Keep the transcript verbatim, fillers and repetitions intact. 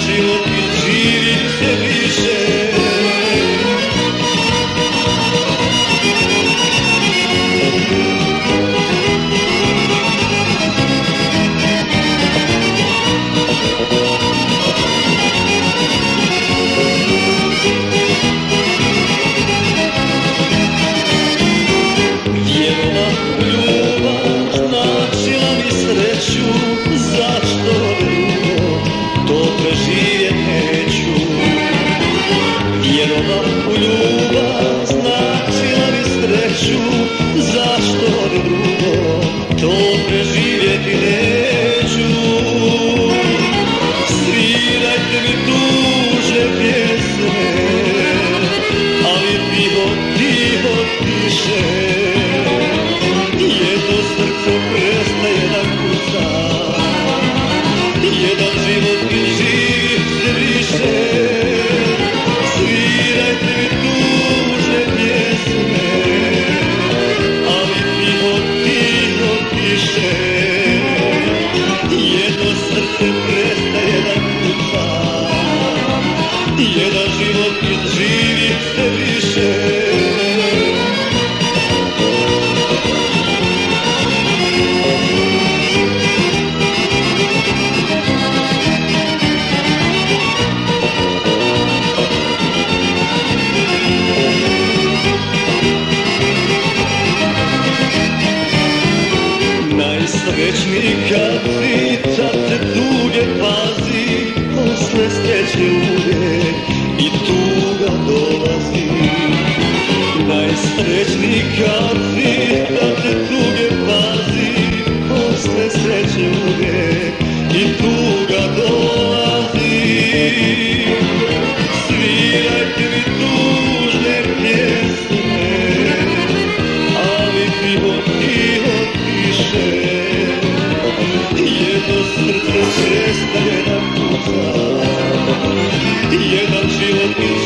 život izživi se više. U ljubav značila mi sreću, zašto drugo to preživjeti neću. Svirajte mi tužne pjesme, ali tiho, tiho piše. Jedno srce prestaje da kuca, jedan život i živ se više. Jedno srce prestaje da kuca, jedan život izživi se više. Najsrećniji kad si, tad te tuge pazi, posle sreće uvijek i tuga dolazi. Najsrećniji kad si, tad te tuge pazi, posle sreće uvijek i tuga dolazi. Svirajte mi tužne pjesme, ali tiho, tiho piše. Jedno srce prestaje da kuca, jedan život